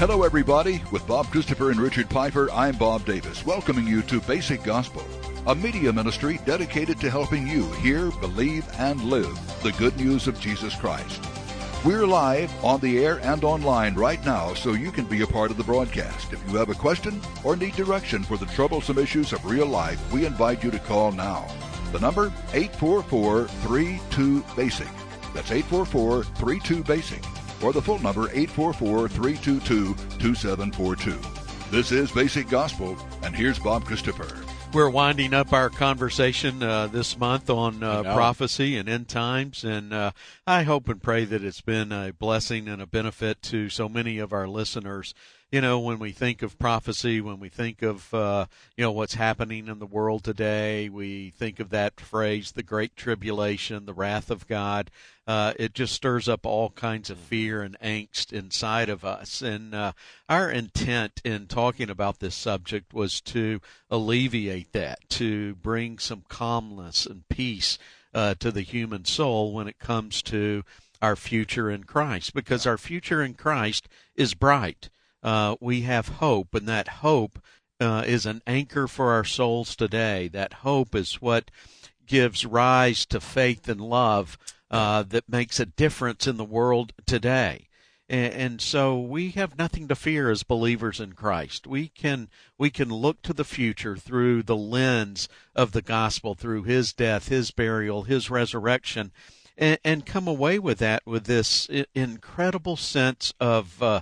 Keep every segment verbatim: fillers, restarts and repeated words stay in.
Hello, everybody. With Bob Christopher and Richard Piper, I'm Bob Davis, welcoming you to Basic Gospel, a media ministry dedicated to helping you hear, believe, and live the good news of Jesus Christ. We're live on the air and online right now, so you can be a part of the broadcast. If you have a question or need direction for the troublesome issues of real life, we invite you to call now. The number, eight four four, three two, BASIC. That's eight four four, three two, BASIC. Or the full number, eight four four, three two two, two seven four two. This is Basic Gospel, and here's Bob Christopher. We're winding up our conversation uh, this month on uh, prophecy and end times, and uh, I hope and pray that it's been a blessing and a benefit to so many of our listeners. You know, when we think of prophecy, when we think of, uh, you know, what's happening in the world today, we think of that phrase, the Great Tribulation, the wrath of God. Uh, it just stirs up all kinds of fear and angst inside of us. And uh, our intent in talking about this subject was to alleviate that, to bring some calmness and peace uh, to the human soul when it comes to our future in Christ, because our future in Christ is bright. Uh, we have hope, and that hope uh, is an anchor for our souls today. That hope is what gives rise to faith and love uh, that makes a difference in the world today. And, and so we have nothing to fear as believers in Christ. We can we can look to the future through the lens of the gospel, through His death, His burial, His resurrection, and, and come away with that with this incredible sense of uh,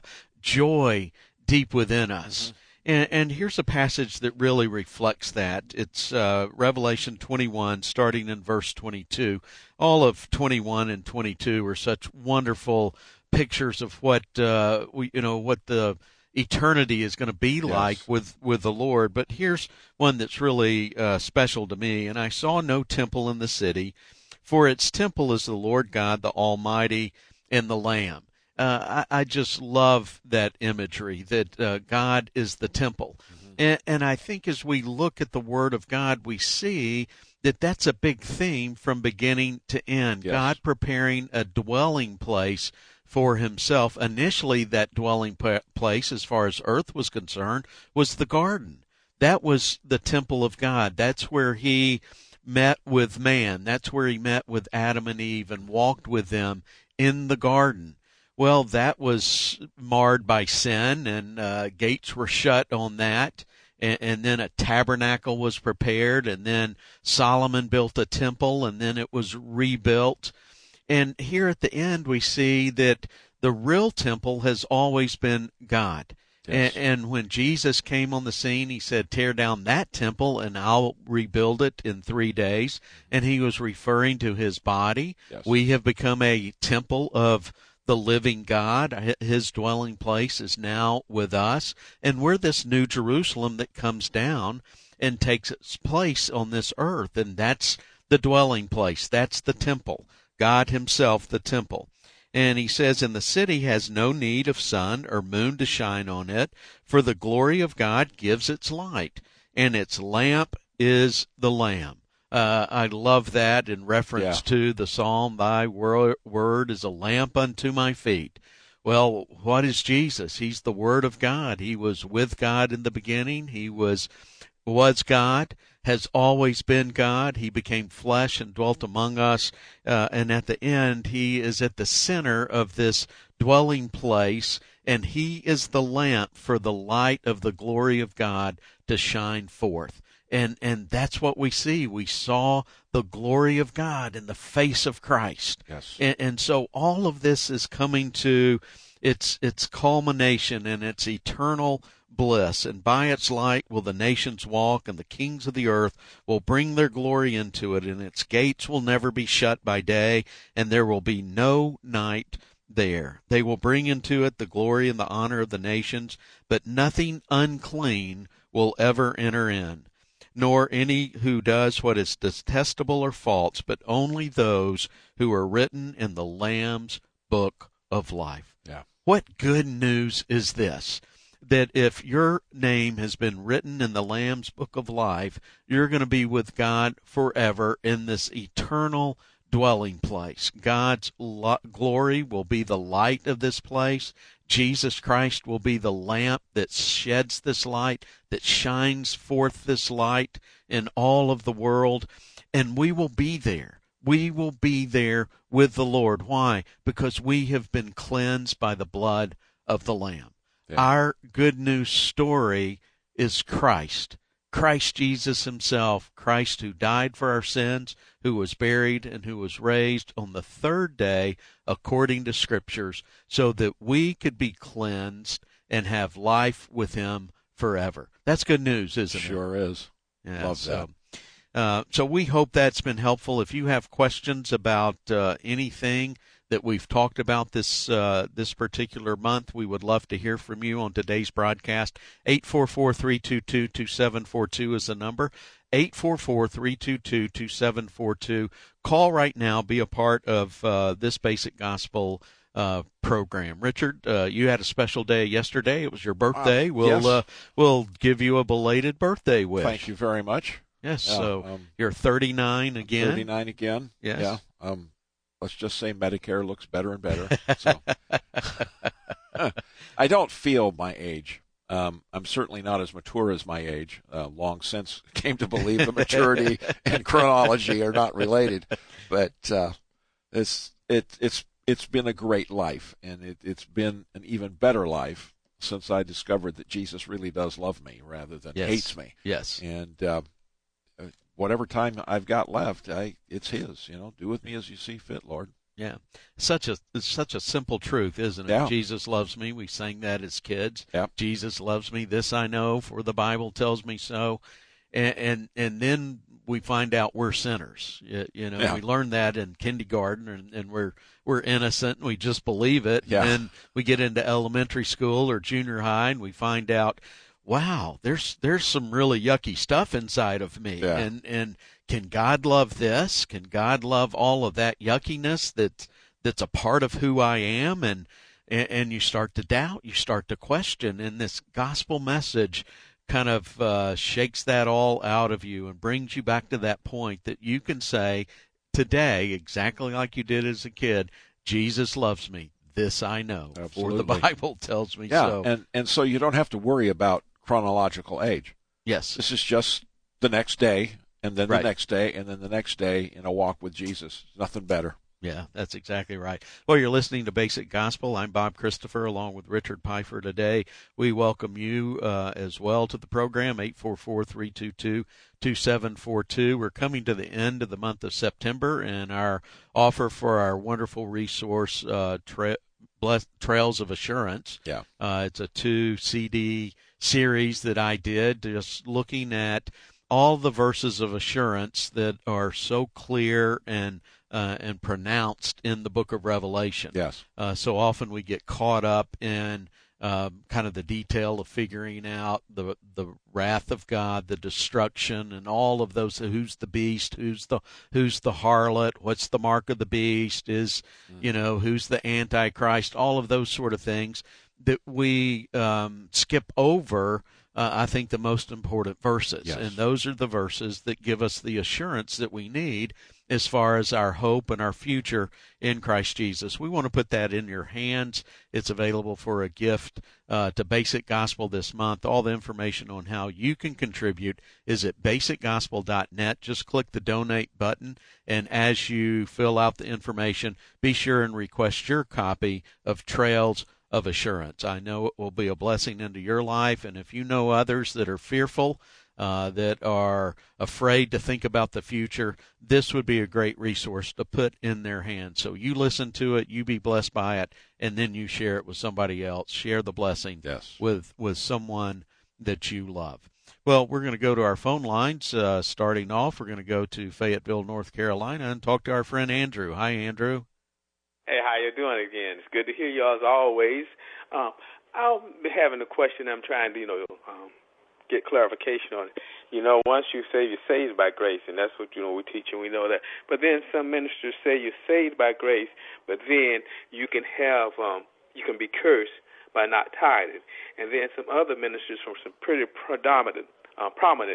joy deep within us. Mm-hmm. And, and here's a passage that really reflects that. It's uh, Revelation twenty-one, starting in verse twenty-two. All of twenty-one and twenty-two are such wonderful pictures of what uh, we, you know, what the eternity is going to be like yes. with with the Lord. But here's one that's really uh, special to me. And I saw no temple in the city, for its temple is the Lord God, the Almighty, and the Lamb. Uh, I, I just love that imagery, that uh, God is the temple. Mm-hmm. And, and I think as we look at the Word of God, we see that that's a big theme from beginning to end. Yes. God preparing a dwelling place for Himself. Initially, that dwelling place, as far as earth was concerned, was the garden. That was the temple of God. That's where He met with man. That's where He met with Adam and Eve and walked with them in the garden. Well, that was marred by sin, and uh, gates were shut on that, and, and then a tabernacle was prepared, and then Solomon built a temple, and then it was rebuilt. And here at the end, we see that the real temple has always been God. Yes. And, and when Jesus came on the scene, He said, tear down that temple, and I'll rebuild it in three days. And He was referring to His body. Yes. We have become a temple of the living God. His dwelling place is now with us, and we're this new Jerusalem that comes down and takes its place on this earth, and that's the dwelling place. That's the temple. God Himself, the temple. And He says, and the city has no need of sun or moon to shine on it, for the glory of God gives its light, and its lamp is the Lamb. Uh, I love that in reference yeah. to the psalm, thy wor- word is a lamp unto my feet. Well, what is Jesus? He's the Word of God. He was with God in the beginning. He was was God, has always been God. He became flesh and dwelt among us. Uh, and at the end, He is at the center of this dwelling place, and He is the lamp for the light of the glory of God to shine forth. And and that's what we see. We saw the glory of God in the face of Christ. Yes. And, and so all of this is coming to its its culmination and its eternal bliss. And by its light will the nations walk, and the kings of the earth will bring their glory into it, and its gates will never be shut by day, and there will be no night there. They will bring into it the glory and the honor of the nations, but nothing unclean will ever enter in, nor any who does what is detestable or false, but only those who are written in the Lamb's book of life. Yeah. What good news is this? That if your name has been written in the Lamb's book of life, you're going to be with God forever in this eternal dwelling place. God's lo- glory will be the light of this place. Jesus Christ will be the lamp that sheds this light, that shines forth this light in all of the world, and we will be there. We will be there with the Lord. Why? Because we have been cleansed by the blood of the Lamb. Yeah. Our good news story is Christ. Christ Jesus himself, Christ who died for our sins, who was buried, and who was raised on the third day according to Scriptures, so that we could be cleansed and have life with him forever. That's good news, isn't it? Sure is. Yeah, Love so, that. Uh, so we hope that's been helpful. If you have questions about uh, anything that we've talked about this uh, this particular month, we would love to hear from you on today's broadcast. eight four four, three two two, two seven four two is the number. eight four four, three two two, two seven four two. Call right now. Be a part of uh, this Basic Gospel uh, program. Richard, uh, you had a special day yesterday. It was your birthday. Uh, we'll yes. uh, we'll give you a belated birthday wish. Thank you very much. Yes, Yeah, so um, you're thirty-nine again. thirty-nine again. Yes. Yeah. Um, let's just say Medicare looks better and better. So I don't feel my age. Um, I'm certainly not as mature as my age. Uh, long since came to believe that maturity and chronology are not related. But uh, it's it, it's it's been a great life, and it, it's been an even better life since I discovered that Jesus really does love me rather than Yes. hates me. Yes. And uh, whatever time I've got left, I it's His. You know, do with me as you see fit, Lord. Yeah, such a it's such a simple truth, isn't it? Yeah. Jesus loves me. We sang that as kids. Yeah. Jesus loves me. This I know, for the Bible tells me so. And and, and then we find out we're sinners. You, you know, Yeah. we learn that in kindergarten, and, and we're we're innocent, and we just believe it. Yeah. And then we get into elementary school or junior high, and we find out, wow, there's there's some really yucky stuff inside of me. Yeah. And and can God love this? Can God love all of that yuckiness that that's a part of who I am? And and, and you start to doubt, you start to question, and this gospel message kind of uh, shakes that all out of you and brings you back to that point that you can say today, exactly like you did as a kid, Jesus loves me. This I know, Absolutely. for the Bible tells me Yeah, so. and and so you don't have to worry about chronological age. Yes. This is just the next day, and then Right. the next day, and then the next day in a walk with Jesus. Nothing better. Yeah, that's exactly right. Well, you're listening to Basic Gospel. I'm Bob Christopher, along with Richard Pfeiffer today. We welcome you uh, as well to the program, eight four four, three two two, two seven four two. We're coming to the end of the month of September, and our offer for our wonderful resource, uh, tra- Bless- Trails of Assurance. Yeah. Uh, it's a two C D series that I did, just looking at all the verses of assurance that are so clear and Uh, and pronounced in the book of Revelation. Yes. Uh, so often we get caught up in um, kind of the detail of figuring out the the wrath of God, the destruction, and all of those. Who's the beast? Who's the who's the harlot? What's the mark of the beast? Is mm-hmm. you know who's the Antichrist? All of those sort of things that we um, skip over. Uh, I think the most important verses, yes. and those are the verses that give us the assurance that we need as far as our hope and our future in Christ Jesus. We want to put that in your hands. It's available for a gift uh, to Basic Gospel this month. All the information on how you can contribute is at basic gospel dot net. Just click the donate button, and as you fill out the information, be sure and request your copy of Trails of Assurance. I know it will be a blessing into your life, and if you know others that are fearful, uh, that are afraid to think about the future, this would be a great resource to put in their hands. So you listen to it, you be blessed by it, and then you share it with somebody else. Share the blessing yes. with, with someone that you love. Well, we're going to go to our phone lines. Uh, starting off, we're going to go to Fayetteville, North Carolina, and talk to our friend Andrew. Hi, Andrew. Hey, how you doing again? It's good to hear you as always. Um, I'll be having a question I'm trying to, you know, um, get clarification on it. You know, once you say you're saved by grace, and that's what, you know, we teach and we know that. But then some ministers say you're saved by grace, but then you can have, um, you can be cursed by not tithing. And then some other ministers from some pretty predominant, uh, prominent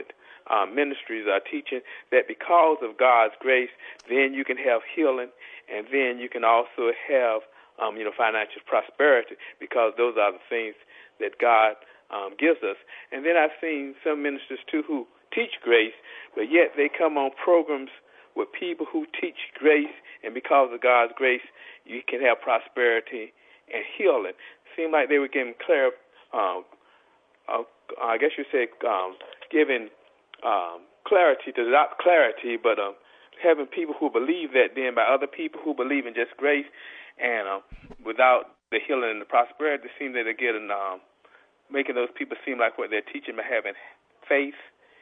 uh, ministries are teaching that because of God's grace, then you can have healing, and then you can also have, um, you know, financial prosperity, because those are the things that God um, gives us. And then I've seen some ministers, too, who teach grace, but yet they come on programs with people who teach grace, and because of God's grace, you can have prosperity and healing. Seemed like they were giving clear, um, uh, I guess you say, um, giving um, clarity to not clarity, but um, having people who believe that then by other people who believe in just grace, and um, without the healing and the prosperity, it seems that they're getting, um, making those people seem like what they're teaching by having faith,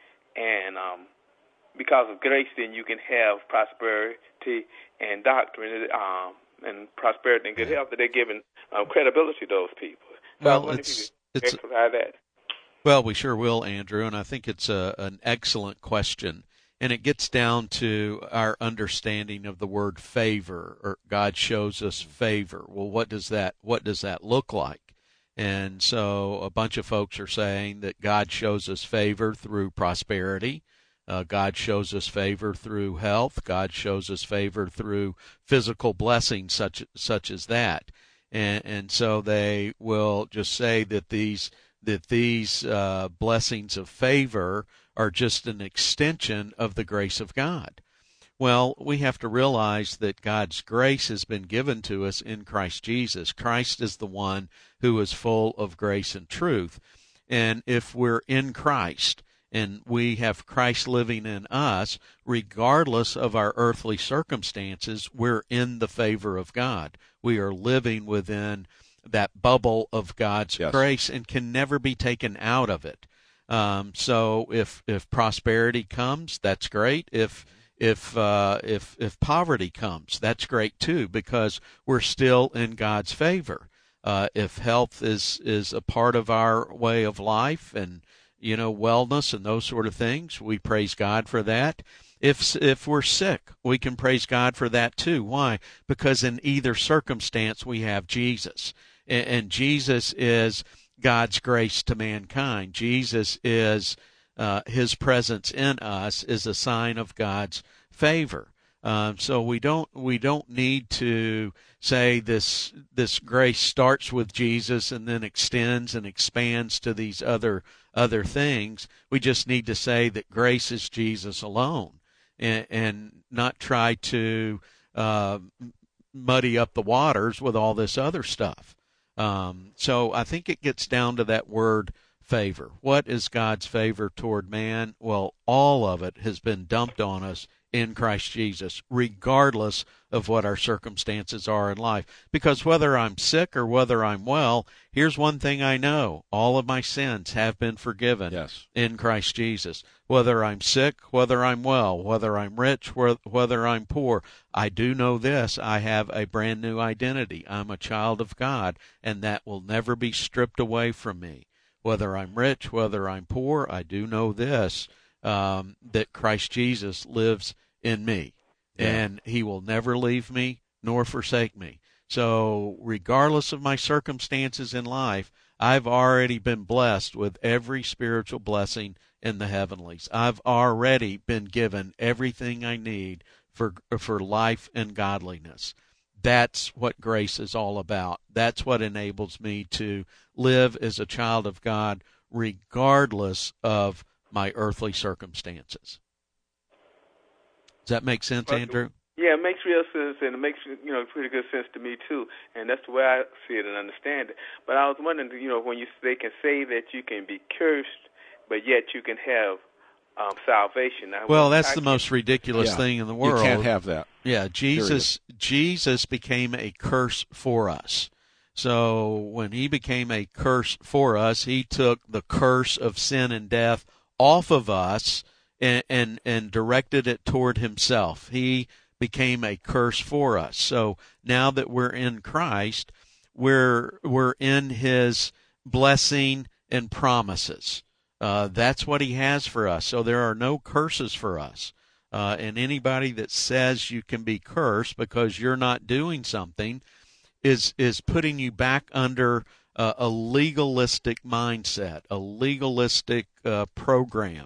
and um, because of grace, then you can have prosperity and doctrine, um, and prosperity and good health, that they're giving um, credibility to those people. So well, I wonder it's, if you could it's, exercise that. Well, we sure will, Andrew, and I think it's a, an excellent question. And it gets down to our understanding of the word favor, or God shows us favor. Well, what does that what does that look like? And so a bunch of folks are saying that God shows us favor through prosperity. Uh, God shows us favor through health. God shows us favor through physical blessings such such as that. And, and so they will just say that these that these uh, blessings of favor are just an extension of the grace of God. Well, we have to realize that God's grace has been given to us in Christ Jesus. Christ is the one who is full of grace and truth. And if we're in Christ and we have Christ living in us, regardless of our earthly circumstances, we're in the favor of God. We are living within that bubble of God's yes. grace and can never be taken out of it. Um, so if if prosperity comes, that's great. If if uh, if if poverty comes, that's great too, because we're still in God's favor. Uh, if health is is a part of our way of life, and you know wellness and those sort of things, we praise God for that. If if we're sick, we can praise God for that too. Why? Because in either circumstance, we have Jesus. And Jesus is God's grace to mankind. Jesus is uh, his presence in us is a sign of God's favor. Um, so we don't we don't need to say this this grace starts with Jesus and then extends and expands to these other other things. We just need to say that grace is Jesus alone, and, and not try to uh, muddy up the waters with all this other stuff. Um, so I think it gets down to that word favor. What is God's favor toward man? Well, all of it has been dumped on us in Christ Jesus, regardless of what our circumstances are in life. Because whether I'm sick or whether I'm well, here's one thing I know. All of my sins have been forgiven yes. in Christ Jesus. Whether I'm sick, whether I'm well, whether I'm rich, whether I'm poor, I do know this. I have a brand new identity. I'm a child of God, and that will never be stripped away from me. Whether I'm rich, whether I'm poor, I do know this, um, that Christ Jesus lives in me. Yeah. And he will never leave me nor forsake me. So regardless of my circumstances in life, I've already been blessed with every spiritual blessing in the heavenlies. I've already been given everything I need for for life and godliness. That's what grace is all about. That's what enables me to live as a child of God regardless of my earthly circumstances. Does that make sense, Andrew? Yeah, it makes real sense, and it makes, you know, pretty good sense to me, too. And that's the way I see it and understand it. But I was wondering, you know, when you they can say that you can be cursed, but yet you can have um, salvation. I well, that's I the most ridiculous yeah, thing in the world. You can't have that. Yeah, Jesus, Jesus became a curse for us. So when he became a curse for us, he took the curse of sin and death off of us and, and, and directed it toward himself. He became a curse for us. So now that we're in Christ, we're we're in his blessing and promises. Uh, that's what he has for us. So there are no curses for us. Uh, and anybody that says you can be cursed because you're not doing something is is putting you back under uh, a legalistic mindset, a legalistic uh, program.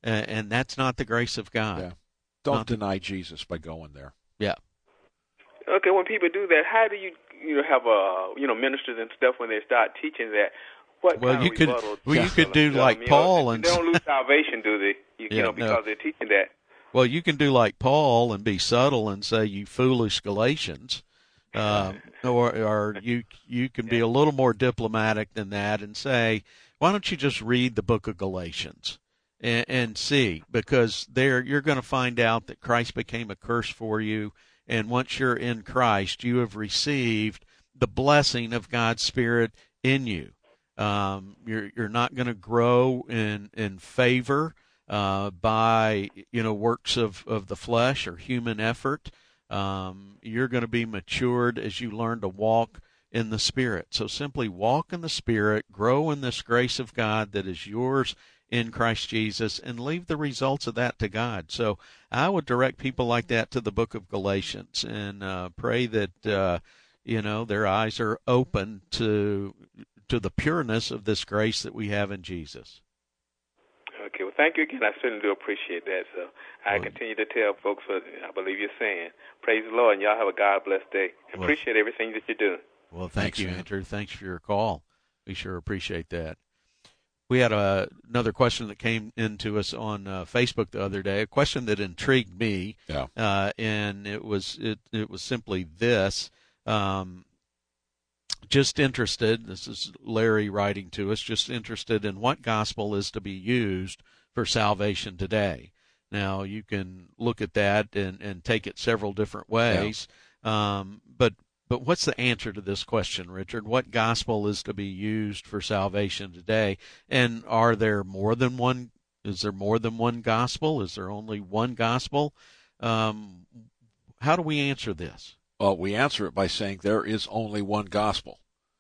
uh, and that's not the grace of God. Yeah. Don't not deny Jesus by going there. Yeah. Okay, when people do that, how do you you know have a you know ministers and stuff when they start teaching that? What well, kind you of could rebuttal well you could do like them, Paul know, and they don't lose salvation, do they? You, yeah, you know, because no. they're teaching that. Well, you can do like Paul and be subtle and say, "You foolish Galatians," uh, or or you you can be a little more diplomatic than that and say, "Why don't you just read the book of Galatians and, and see?" Because there you're going to find out that Christ became a curse for you, and once you're in Christ, you have received the blessing of God's Spirit in you. Um, you're you're not going to grow in in favor uh, by you know works of, of the flesh or human effort. Um, you're going to be matured as you learn to walk in the Spirit. So simply walk in the Spirit, grow in this grace of God that is yours in Christ Jesus, and leave the results of that to God. So I would direct people like that to the book of Galatians and uh, pray that uh, you know their eyes are open to to the pureness of this grace that we have in Jesus. Okay, well, thank you again. I certainly do appreciate that. So I well, continue to tell folks what I believe you're saying. Praise the Lord, and y'all have a God-blessed day. I well, appreciate everything that you're doing. Well, thank Thanks, you, man. Andrew. Thanks for your call. We sure appreciate that. We had a, another question that came into us on uh, Facebook the other day, a question that intrigued me, Yeah. uh, and it was it, it was simply this. Um, just interested, this is Larry writing to us, just interested in what gospel is to be used for salvation today. Now, you can look at that and, and take it several different ways, yeah. um, but But what's the answer to this question, Richard? What gospel is to be used for salvation today? And are there more than one? Is there more than one gospel? Is there only one gospel? Um, how do we answer this? Well, we answer it by saying there is only one gospel.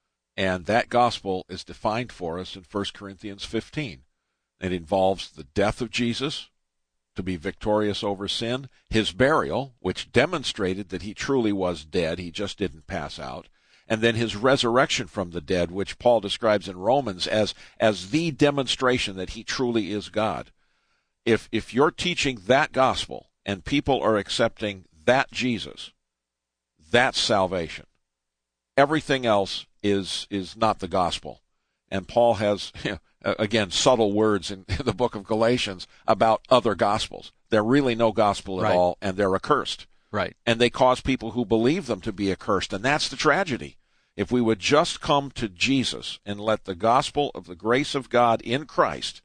And that gospel is defined for us in First Corinthians fifteen. It involves the death of Jesus to be victorious over sin, his burial, which demonstrated that he truly was dead, he just didn't pass out, and then his resurrection from the dead, which Paul describes in Romans as, as the demonstration that he truly is God. If, if you're teaching that gospel and people are accepting that Jesus, that's salvation. Everything else is, is not the gospel. And Paul has, you know, again, subtle words in the book of Galatians about other gospels. They're really no gospel at right. all, and they're accursed. Right. And they cause people who believe them to be accursed, and that's the tragedy. If we would just come to Jesus and let the gospel of the grace of God in Christ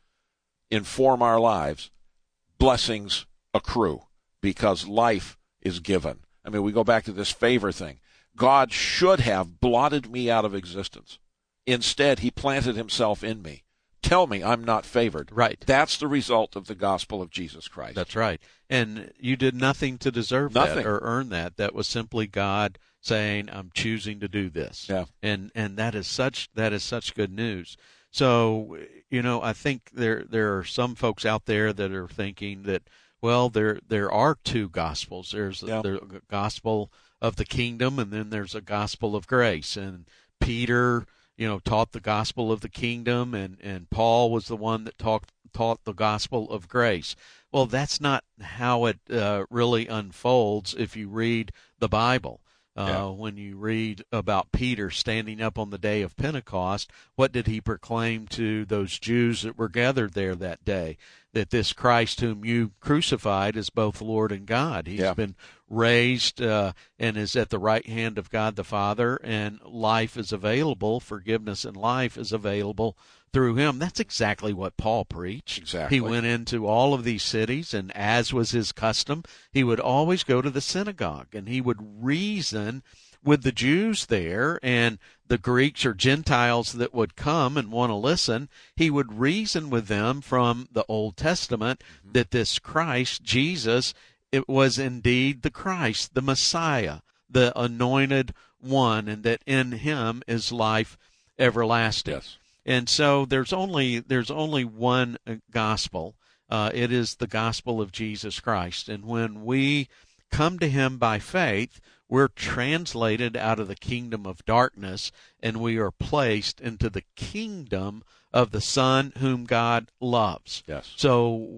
inform our lives, blessings accrue because life is given. I mean, we go back to this favor thing. God should have blotted me out of existence. Instead, he planted himself in me. Tell me I'm not favored. Right. That's the result of the gospel of Jesus Christ. That's right. And you did nothing to deserve nothing. that or earn that. That was simply God saying, I'm choosing to do this. Yeah. And and that is such that is such good news. So, you know, I think there there are some folks out there that are thinking that, well, there there are two gospels. There's yeah. the gospel of the kingdom, and then there's a gospel of grace. And Peter, you know, taught the gospel of the kingdom, and, and Paul was the one that taught taught the gospel of grace. Well, that's not how it uh, really unfolds if you read the Bible. Uh, yeah. When you read about Peter standing up on the day of Pentecost, what did he proclaim to those Jews that were gathered there that day? That this Christ whom you crucified is both Lord and God. He's yeah. been raised uh, and is at the right hand of God the Father, and life is available, forgiveness and life is available through him. That's exactly what Paul preached. Exactly. He went into all of these cities, and as was his custom, he would always go to the synagogue, and he would reason with the Jews there and the Greeks or Gentiles that would come and want to listen. He would reason with them from the Old Testament mm-hmm. that this Christ, Jesus, it was indeed the Christ, the Messiah, the anointed one, and that in him is life everlasting. Yes. And so there's only there's only one gospel. Uh, it is the gospel of Jesus Christ. And when we come to him by faith, we're translated out of the kingdom of darkness, and we are placed into the kingdom of the Son whom God loves. Yes. So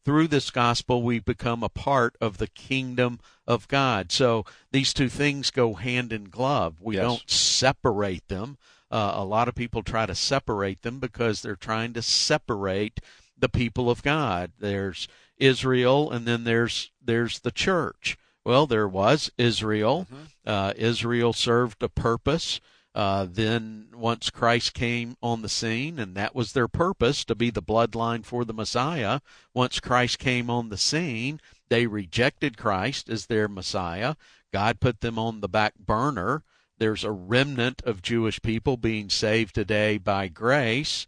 through this gospel, we become a part of the kingdom of God. So these two things go hand in glove. We yes. don't separate them. Uh, a lot of people try to separate them because they're trying to separate the people of God. There's Israel, and then there's there's the church. Well, there was Israel. Mm-hmm. Uh, Israel served a purpose. Uh, then once Christ came on the scene, and that was their purpose, to be the bloodline for the Messiah, once Christ came on the scene, they rejected Christ as their Messiah. God put them on the back burner. There's a remnant of Jewish people being saved today by grace.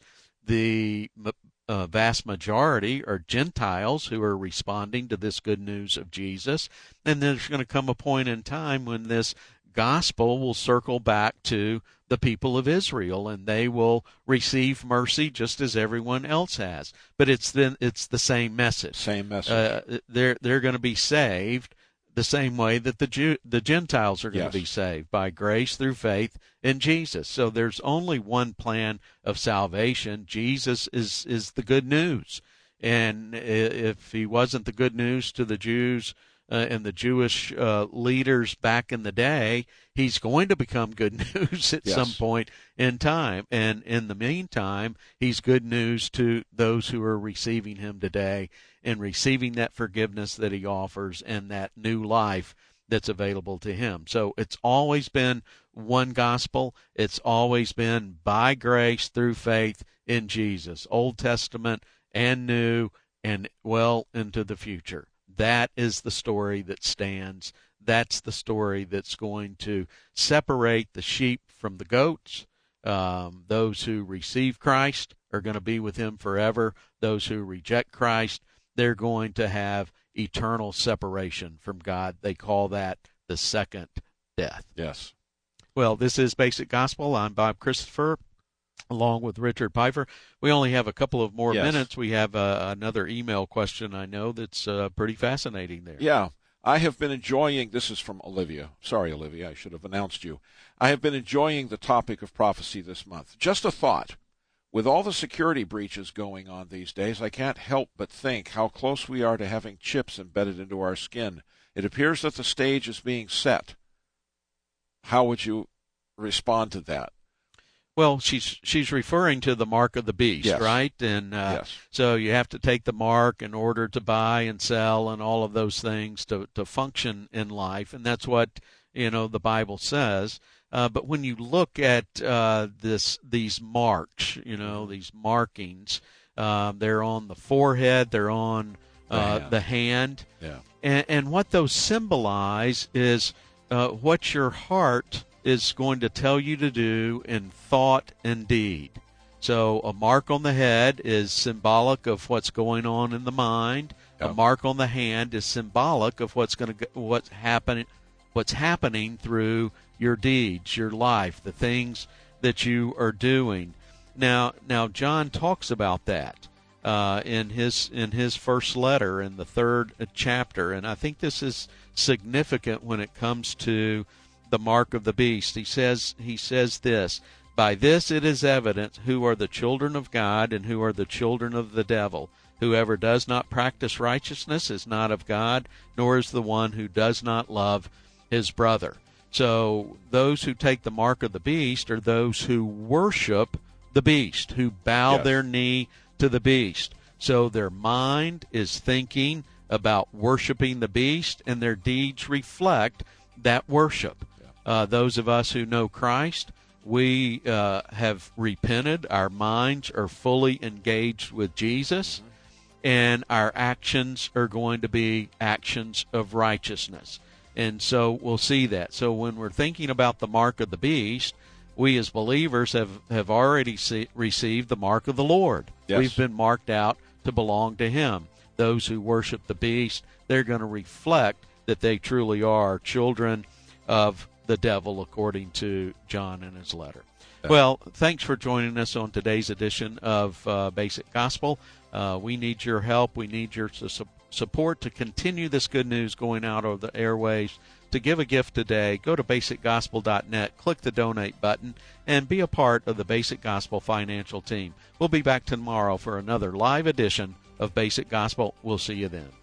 The uh, vast majority are Gentiles who are responding to this good news of Jesus. And there's going to come a point in time when this gospel will circle back to the people of Israel, and they will receive mercy just as everyone else has. But it's then it's the same message. Same message. Uh, they're they're going to be saved the same way that the Jew, the Gentiles are going yes. to be saved, by grace through faith in Jesus. So there's only one plan of salvation. Jesus is is the good news, and if he wasn't the good news to the Jews Uh, and the Jewish uh, leaders back in the day, he's going to become good news at yes. some point in time. And in the meantime, he's good news to those who are receiving him today and receiving that forgiveness that he offers and that new life that's available to him. So it's always been one gospel. It's always been by grace through faith in Jesus, Old Testament and New, and well into the future. That is the story that stands. That's the story that's going to separate the sheep from the goats. Um, those who receive Christ are going to be with him forever. Those who reject Christ, they're going to have eternal separation from God. They call that the second death. Yes. Well, this is Basic Gospel. I'm Bob Christopher, along with Richard Pfeiffer. We only have a couple of more yes. minutes. We have uh, another email question, I know, that's uh, pretty fascinating there. Yeah. I have been enjoying, this is from Olivia. Sorry, Olivia, I should have announced you. I have been enjoying the topic of prophecy this month. Just a thought. With all the security breaches going on these days, I can't help but think how close we are to having chips embedded into our skin. It appears that the stage is being set. How would you respond to that? Well, she's she's referring to the mark of the beast, yes. right? And uh, yes. so you have to take the mark in order to buy and sell and all of those things to, to function in life, and that's what, you know, the Bible says. Uh, but when you look at uh, this these marks, you know, these markings, um, they're on the forehead, they're on uh, the hand. The hand. Yeah. And, and what those symbolize is uh, what your heart is going to tell you to do in thought and deed. So a mark on the head is symbolic of what's going on in the mind. Yep. A mark on the hand is symbolic of what's going to what's happening what's happening through your deeds, your life, the things that you are doing. Now, now John talks about that uh, in his in his first letter in the third chapter, and I think this is significant when it comes to the mark of the beast. He says he says this: by this it is evident who are the children of God and who are the children of the devil. Whoever does not practice righteousness is not of God, nor is the one who does not love his brother. So those who take the mark of the beast are those who worship the beast, who bow yes. their knee to the beast. So their mind is thinking about worshiping the beast, and their deeds reflect that worship. Uh, those of us who know Christ, we uh, have repented. Our minds are fully engaged with Jesus, mm-hmm. and our actions are going to be actions of righteousness. And so we'll see that. So when we're thinking about the mark of the beast, we as believers have, have already see, received the mark of the Lord. Yes. We've been marked out to belong to him. Those who worship the beast, they're going to reflect that they truly are children of the devil, according to John in his letter. Yeah. Well, thanks for joining us on today's edition of uh, Basic Gospel. Uh, we need your help. We need your su- support to continue this good news going out over the airwaves. To give a gift today, go to basic gospel dot net, click the donate button, and be a part of the Basic Gospel financial team. We'll be back tomorrow for another live edition of Basic Gospel. We'll see you then.